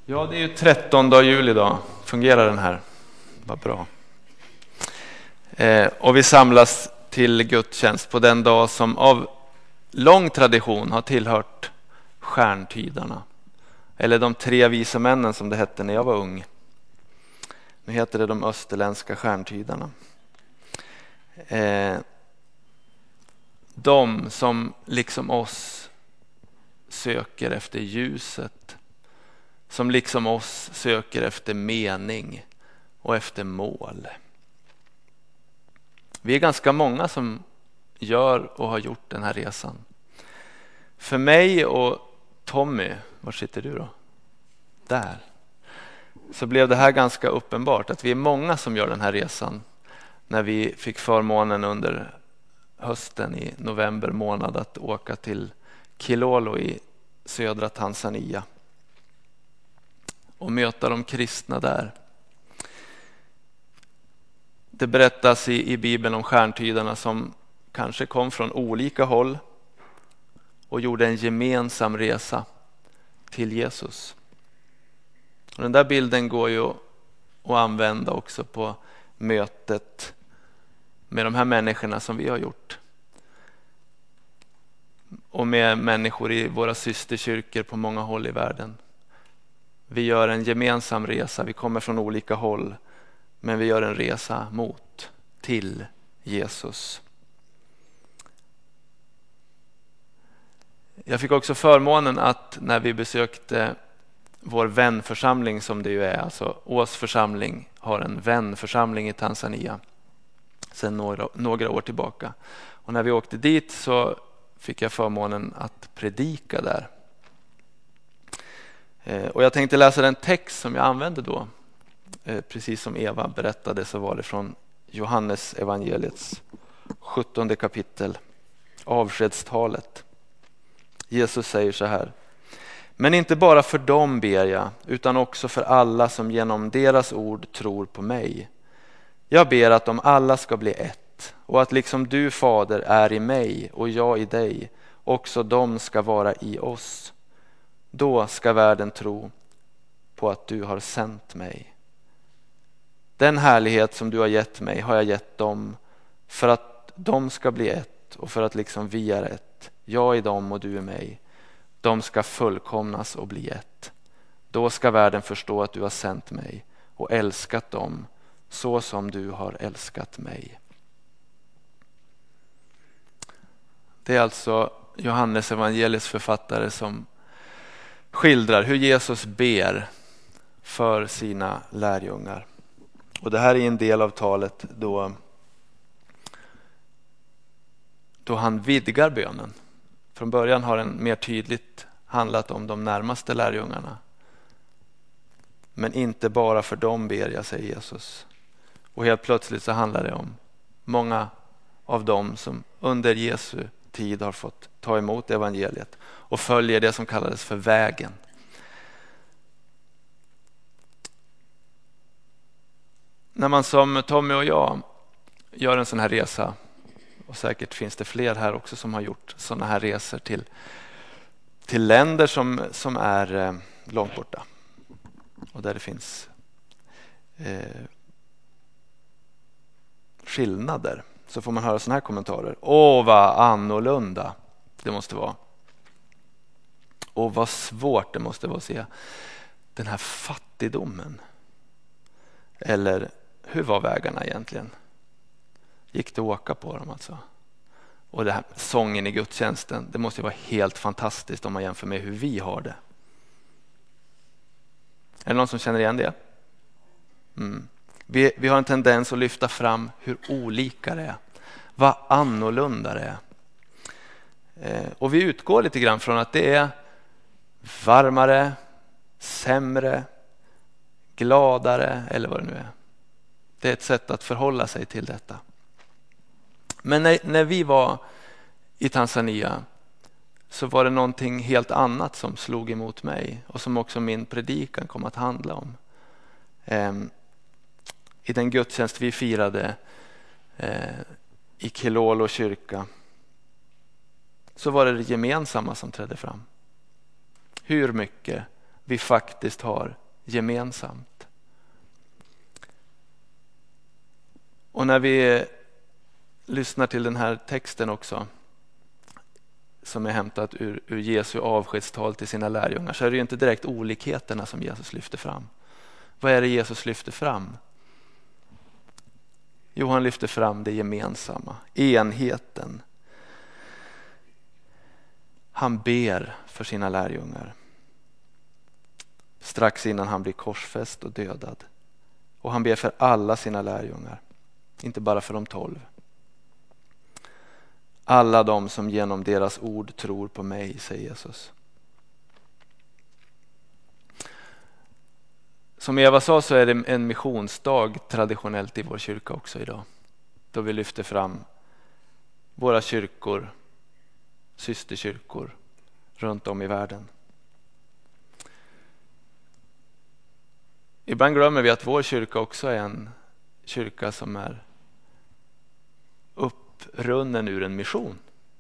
Ja, det är ju 13 juli idag. Fungerar den här? Vad bra. Och vi samlas till gudstjänst på den dag som av lång tradition har tillhört stjärntydarna. Eller de 3 vise männen som det hette när jag var ung. Nu heter det de österländska stjärntydarna. De som liksom oss söker efter ljuset. Som liksom oss söker efter mening och efter mål. Vi är ganska många som gör och har gjort den här resan. För mig och Tommy, var sitter du då? Där. Så blev det här ganska uppenbart att vi är många som gör den här resan. När vi fick förmånen under hösten i november månad att åka till Kilolo i södra Tanzania. Och möta de kristna där. Det berättas i Bibeln om stjärntydarna som kanske kom från olika håll och gjorde en gemensam resa till Jesus. Och den där bilden går ju att använda också på mötet med de här människorna som vi har gjort. Och med människor i våra systerkyrkor på många håll i världen. Vi gör en gemensam resa, vi kommer från olika håll, men vi gör en resa till Jesus. Jag fick också förmånen att när vi besökte vår vänförsamling som det ju är, alltså Ås församling har en vänförsamling i Tanzania sedan några år tillbaka. Och när vi åkte dit så fick jag förmånen att predika där. Och jag tänkte läsa den text som jag använde då. Precis som Eva berättade så var det från Johannes evangeliets 17 kapitel. Avskedstalet. Jesus säger så här. Men inte bara för dem ber jag, utan också för alla som genom deras ord tror på mig. Jag ber att de alla ska bli ett, och att liksom du, Fader, är i mig och jag i dig, också de ska vara i oss. Då ska världen tro på att du har sänt mig. Den härlighet som du har gett mig har jag gett dem, för att de ska bli ett och för att liksom vi är ett. Jag i dem och du i mig. De ska fullkomnas och bli ett. Då ska världen förstå att du har sänt mig och älskat dem så som du har älskat mig. Det är alltså Johannes evangeliets författare som skildrar hur Jesus ber för sina lärjungar. Och det här är en del av talet då han vidgar bönen. Från början har den mer tydligt handlat om de närmaste lärjungarna. Men inte bara för dem ber jag, säger Jesus. Och helt plötsligt så handlar det om många av dem som under Jesu tid har fått ta emot evangeliet och följer det som kallades för vägen. När man som Tommy och jag gör en sån här resa, och säkert finns det fler här också som har gjort såna här resor till länder som är långt borta och där det finns skillnader, så får man höra såna här kommentarer. Åh, vad annorlunda det måste vara. Och vad svårt det måste vara att se den här fattigdomen. Eller hur var vägarna egentligen? Gick det att åka på dem alltså? Och det här sången i gudstjänsten, det måste ju vara helt fantastiskt om man jämför med hur vi har det. Är det någon som känner igen det? Vi har en tendens att lyfta fram hur olika det är. Vad annorlunda det är. Och vi utgår lite grann från att det är varmare, sämre, gladare eller vad det nu är. Det är ett sätt att förhålla sig till detta. Men när vi var i Tanzania så var det någonting helt annat som slog emot mig och som också min predikan kom att handla om. I den gudstjänst vi firade i Kilolo kyrka så var det gemensamma som trädde fram. Hur mycket vi faktiskt har gemensamt. Och när vi lyssnar till den här texten också, som är hämtat ur Jesu avskedstal till sina lärjungar, så är det ju inte direkt olikheterna som Jesus lyfter fram. Vad är det Jesus lyfter fram? Jo, han lyfter fram det gemensamma, enheten. Han ber för sina lärjungar strax innan han blir korsfäst och dödad. Och han ber för alla sina lärjungar, inte bara för de 12. Alla de som genom deras ord tror på mig, säger Jesus. Som Eva sa så är det en missionsdag traditionellt i vår kyrka också idag. Då vi lyfter fram våra kyrkor, systerkyrkor runt om i världen. Ibland glömmer vi att vår kyrka också är en kyrka som är upprunnen ur en mission.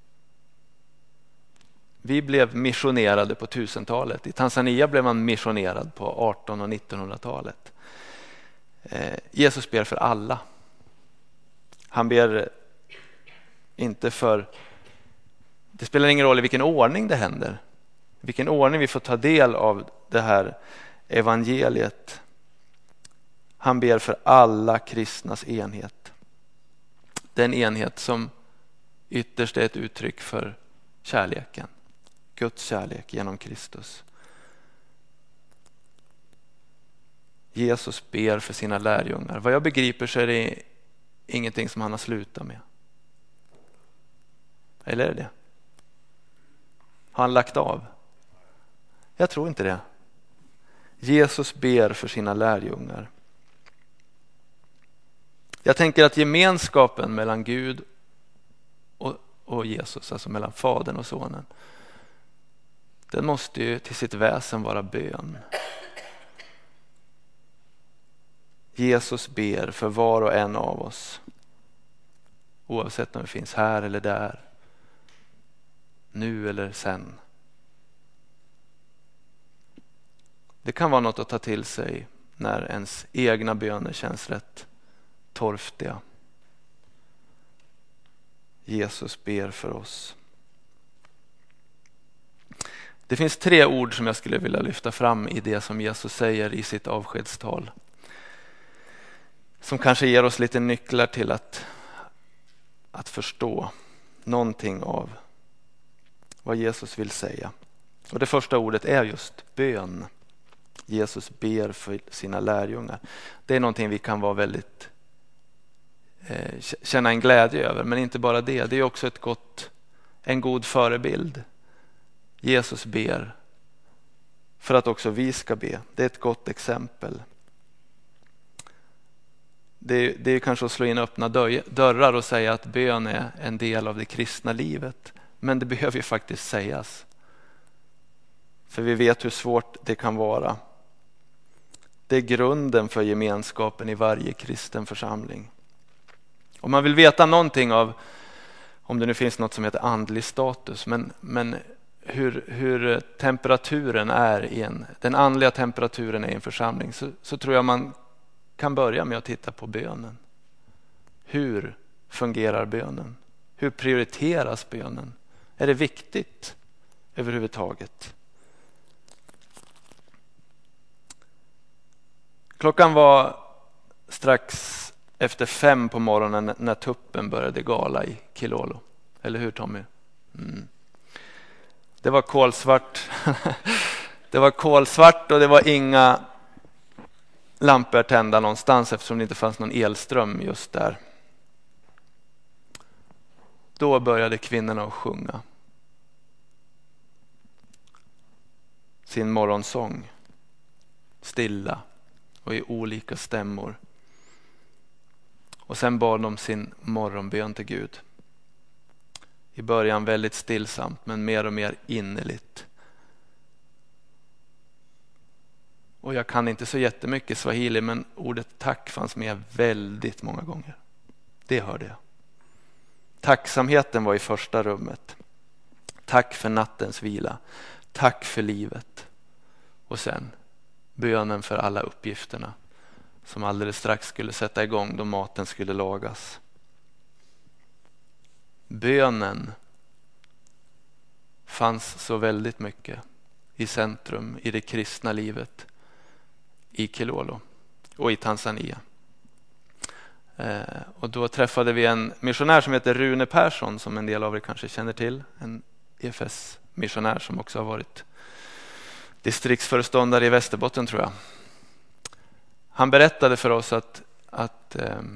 Vi blev missionerade på 1000-talet. I Tanzania blev man missionerad på 1800- och 1900-talet. Jesus ber för alla. Han ber inte för... Det spelar ingen roll i vilken ordning det händer. I vilken ordning vi får ta del av det här evangeliet. Han ber för alla kristnas enhet. Den enhet som ytterst är ett uttryck för kärleken. Guds kärlek genom Kristus. Jesus ber för sina lärjungar. Vad jag begriper så är det ingenting som han har slutat med. Eller är det? Har han lagt av? Jag tror inte det. Jesus ber för sina lärjungar. Jag tänker att gemenskapen mellan Gud och Jesus, alltså mellan Fadern och Sonen, den måste ju till sitt väsen vara bön. Jesus ber för var och en av oss, oavsett om vi finns här eller där, nu eller sen. Det kan vara något att ta till sig när ens egna böner känns rätt torftiga. Jesus ber för oss. Det finns 3 ord som jag skulle vilja lyfta fram i det som Jesus säger i sitt avskedstal. Som kanske ger oss lite nycklar till att förstå någonting av vad Jesus vill säga. Och det första ordet är just bön. Jesus ber för sina lärjungar. Det är någonting vi kan vara väldigt känna en glädje över, men inte bara det. Det är också en god förebild. Jesus ber för att också vi ska be. Det är ett gott exempel. Det är kanske att slå in öppna dörrar och säga att bön är en del av det kristna livet. Men det behöver ju faktiskt sägas. För vi vet hur svårt det kan vara. Det är grunden för gemenskapen i varje kristen församling. Om man vill veta någonting av, om det nu finns något som heter andlig status, men hur temperaturen är den andliga temperaturen är i en församling, så tror jag man kan börja med att titta på bönen. Hur fungerar bönen? Hur prioriteras bönen? Är det viktigt överhuvudtaget? Klockan var strax efter 5 på morgonen när tuppen började gala i Kilolo. Eller hur, Tommy? Det var kolsvart. Det var kolsvart och det var inga lampor tända någonstans eftersom det inte fanns någon elström just där. Då började kvinnorna att sjunga sin morgonsång. Stilla och i olika stämmor. Och sen bad de sin morgonbön till Gud. I början väldigt stillsamt, men mer och mer innerligt. Och jag kan inte så jättemycket swahili, men ordet tack fanns med väldigt många gånger. Det hörde jag. Tacksamheten var i första rummet. Tack för nattens vila. Tack för livet. Och sen bönen för alla uppgifterna som alldeles strax skulle sätta igång då maten skulle lagas. Bönen fanns så väldigt mycket i centrum i det kristna livet i Kilolo och i Tanzania. Och då träffade vi en missionär som heter Rune Persson, som en del av er kanske känner till. En EFS-missionär som också har varit distriktsföreståndare i Västerbotten, tror jag. Han berättade för oss att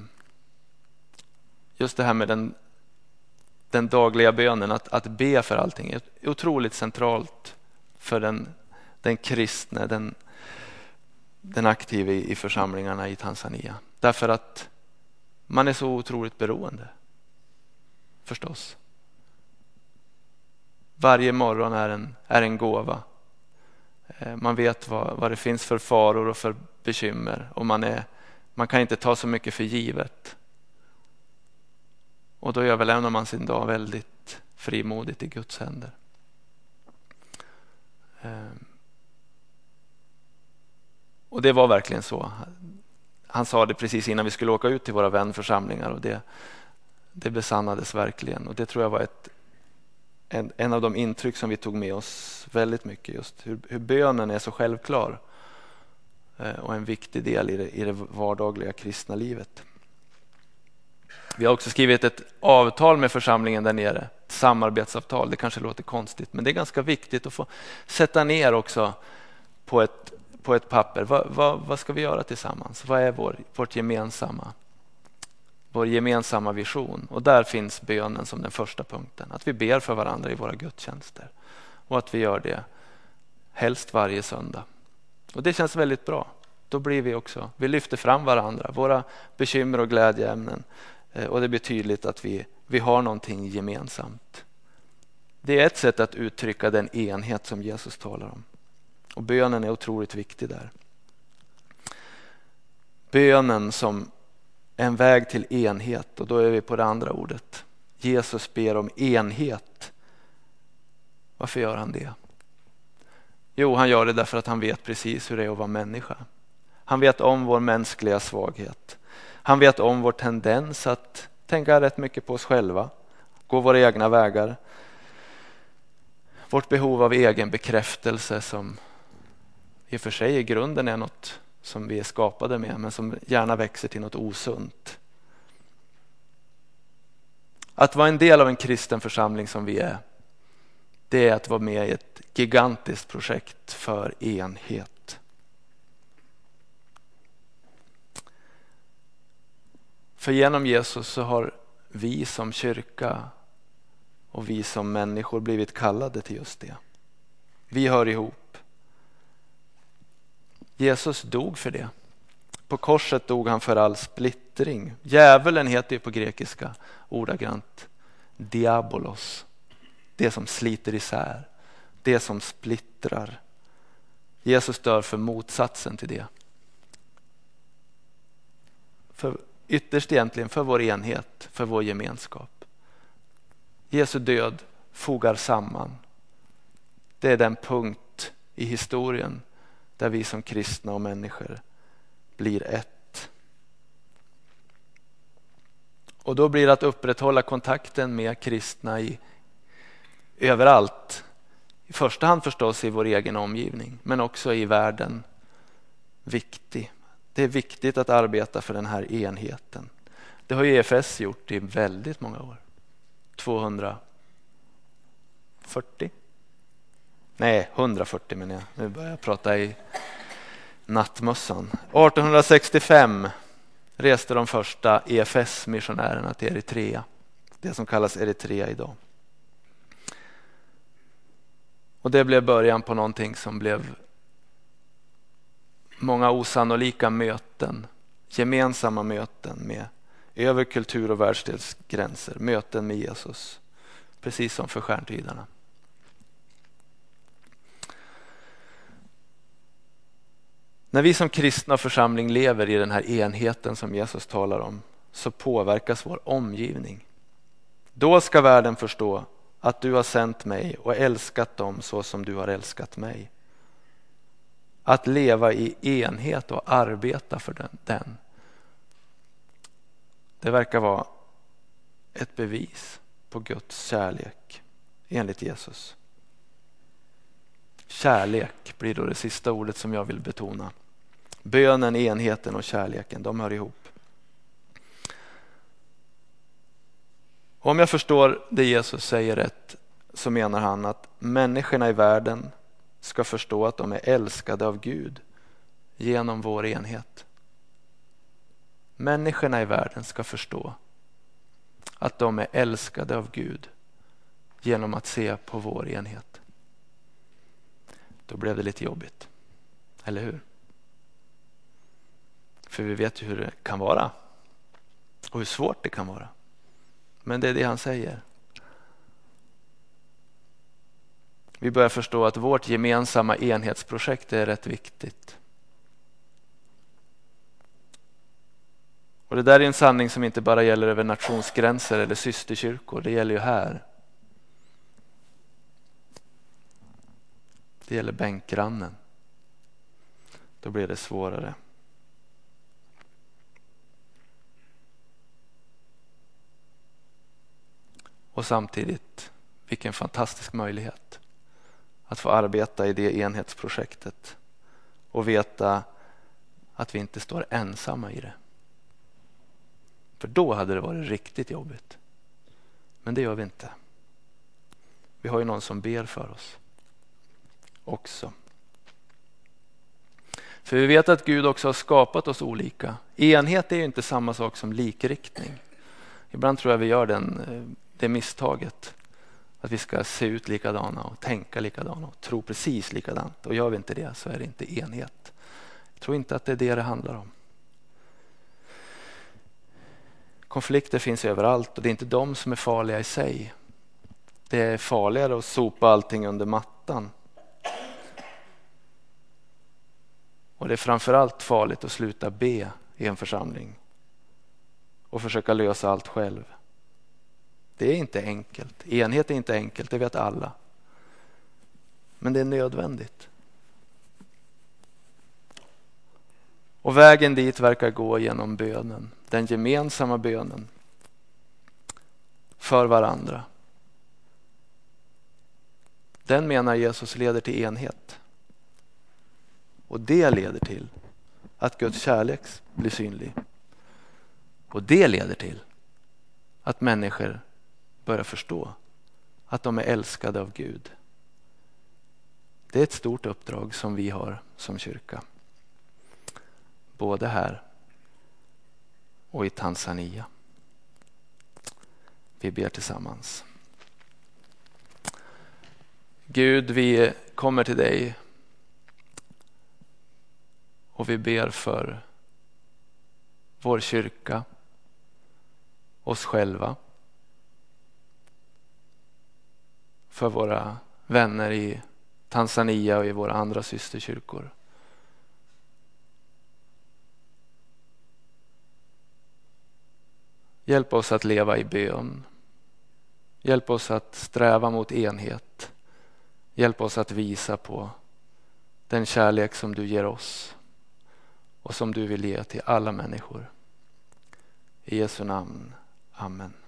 just det här med den dagliga bönen, att be för allting, är otroligt centralt för den kristne, den aktive i församlingarna i Tanzania. Därför att man är så otroligt beroende, förstås. Varje morgon är en gåva. Man vet vad det finns för faror och för bekymmer, och man kan inte ta så mycket för givet. Och då överlämnar man sin dag väldigt frimodigt i Guds händer. Och det var verkligen så. Han sa det precis innan vi skulle åka ut till våra vänförsamlingar, och det besannades verkligen. Och det tror jag var en av de intryck som vi tog med oss väldigt mycket, just hur bönen är så självklar och en viktig del i det vardagliga kristna livet. Vi har också skrivit ett avtal med församlingen där nere, ett samarbetsavtal. Det kanske låter konstigt, men det är ganska viktigt att få sätta ner också på ett papper. Vad ska vi göra tillsammans? Vad är vår gemensamma vision? Och där finns bönen som den första punkten. Att vi ber för varandra i våra gudstjänster. Och att vi gör det helst varje söndag. Och det känns väldigt bra. Då blir vi lyfter fram varandra, våra bekymmer och glädjeämnen. Och det blir tydligt att vi har någonting gemensamt. Det är ett sätt att uttrycka den enhet som Jesus talar om. Och bönen är otroligt viktig där. Bönen som en väg till enhet, och då är vi på det andra ordet. Jesus ber om enhet. Varför gör han det? Jo, han gör det därför att han vet precis hur det är att vara människa. Han vet om vår mänskliga svaghet. Han vet om vår tendens att tänka rätt mycket på oss själva, gå våra egna vägar. Vårt behov av egen bekräftelse, som i och för sig i grunden är något som vi är skapade med, men som gärna växer till något osunt. Att vara en del av en kristen församling som vi är, det är att vara med i ett gigantiskt projekt för enhet. För genom Jesus så har vi som kyrka och vi som människor blivit kallade till just det. Vi hör ihop. Jesus dog för det. På korset dog han för all splittring. Djävulen heter ju på grekiska ordagrant diabolos. Det som sliter isär. Det som splittrar. Jesus dör för motsatsen till det. För ytterst egentligen för vår enhet, för vår gemenskap. Jesu död fogar samman. Det är den punkt i historien där vi som kristna och människor blir ett. Och då blir det att upprätthålla kontakten med kristna överallt. I första hand förstås i vår egen omgivning, men också i världen, viktig. Det är viktigt att arbeta för den här enheten. Det har ju EFS gjort i väldigt många år. 140 menar jag. Nu börjar jag prata i nattmössan. 1865 reste de första EFS-missionärerna till Eritrea. Det som kallas Eritrea idag. Och det blev början på någonting som blev många osannolika möten. Gemensamma möten med över kultur- och världsdelsgränser. Möten med Jesus. Precis som för stjärntydarna. När vi som kristna församling lever i den här enheten som Jesus talar om, så påverkas vår omgivning. Då ska världen förstå att du har sänt mig och älskat dem så som du har älskat mig. att leva i enhet och arbeta för den. Det verkar vara ett bevis på Guds kärlek enligt Jesus. Kärlek blir då det sista ordet som jag vill betona. Bönen, enheten och kärleken, de hör ihop. Om jag förstår det Jesus säger rätt, så menar han att människorna i världen ska förstå att de är älskade av Gud genom vår enhet. Människorna i världen ska förstå att de är älskade av Gud genom att se på vår enhet. Då blev det lite jobbigt, eller hur? För vi vet ju hur det kan vara och hur svårt det kan vara. Men det är det han säger. Vi börjar förstå att vårt gemensamma enhetsprojekt är rätt viktigt. Och det där är en sanning som inte bara gäller över nationsgränser eller systerkyrkor. Det gäller ju här. Det gäller bänkgrannen. Då blir det svårare. Och samtidigt, vilken fantastisk möjlighet att få arbeta i det enhetsprojektet och veta att vi inte står ensamma i det. För då hade det varit riktigt jobbigt. Men det gör vi inte. Vi har ju någon som ber för oss också. För vi vet att Gud också har skapat oss olika. Enhet är ju inte samma sak som likriktning. Ibland tror jag vi gör det misstaget. Att vi ska se ut likadana och tänka likadana och tro precis likadant. Och gör vi inte det så är det inte enhet. Jag tror inte att det är det handlar om. Konflikter finns överallt och det är inte de som är farliga i sig. Det är farligare att sopa allting under mattan. Och det är framförallt farligt att sluta be i en församling och försöka lösa allt själv. Det är inte enkelt. Enhet är inte enkelt, det vet alla. Men det är nödvändigt. Och vägen dit verkar gå genom bönen. Den gemensamma bönen för varandra. Den menar Jesus leder till enhet. Och det leder till att Guds kärlek blir synlig. Och det leder till att människor börjar förstå att de är älskade av Gud. Det är ett stort uppdrag som vi har som kyrka. Både här och i Tanzania. Vi ber tillsammans. Gud, vi kommer till dig och vi ber för vår kyrka, oss själva, för våra vänner i Tanzania och i våra andra systerkyrkor. Hjälp oss att leva i bön. Hjälp oss att sträva mot enhet. Hjälp oss att visa på den kärlek som du ger oss och som du vill ge till alla människor. I Jesu namn. Amen.